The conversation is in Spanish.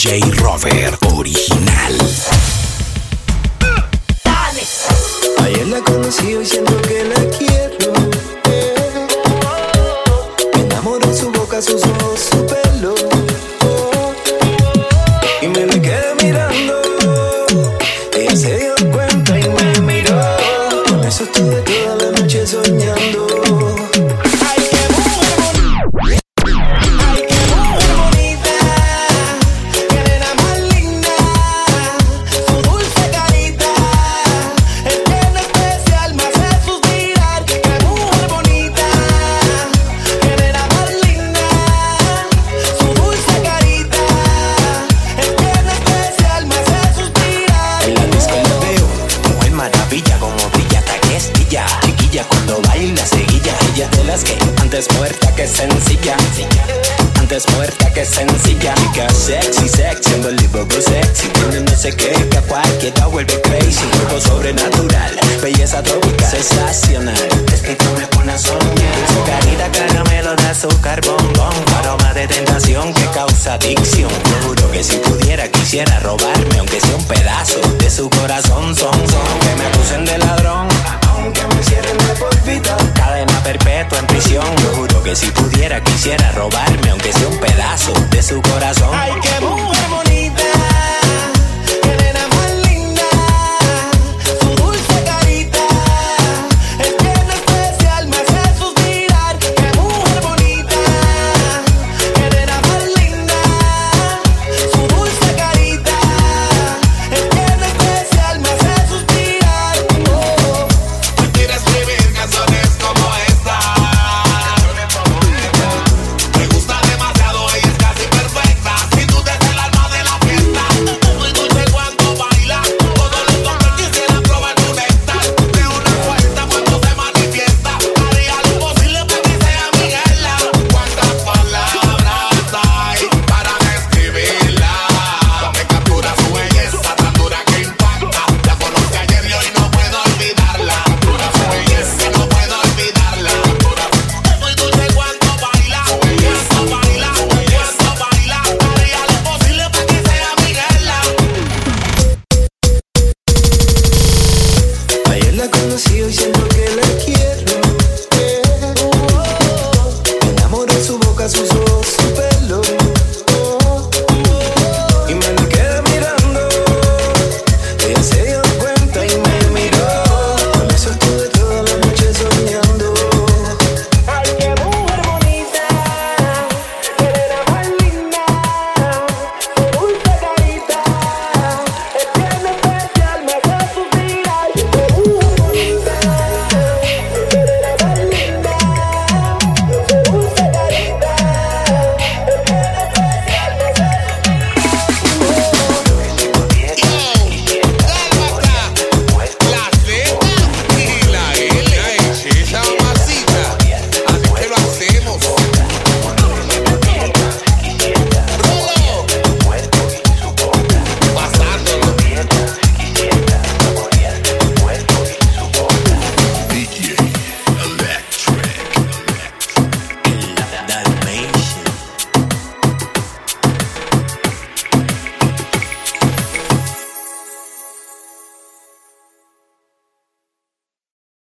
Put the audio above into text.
DJ Robert original. Ayer la conocí, hoy siento que la quiero. Me enamoró su boca, sus ojos, su pelo. Y me le quedé mirando. Ella se dio cuenta y me miró. Con eso estuve toda la noche soñando. Antes muerta que sencilla, antes muerta que sencilla. Chica sexy, sexy, unbelievable sexy. Tiene no sé qué que a cualquiera vuelve crazy. Cuerpo sobrenatural, belleza tropical, sensacional. Es que tú me pones a soñar. Su carita caramelo de azúcar, bombón. Aroma de tentación que causa adicción. Yo juro que si pudiera quisiera robarme, aunque sea un pedazo de su corazón. Son que me acusen de ladrón, aunque me cierren de por vida. Cadena perpetua en prisión. Yo juro que si pudiera quisiera robarme, aunque sea un pedazo de su corazón. Ay, qué mujer.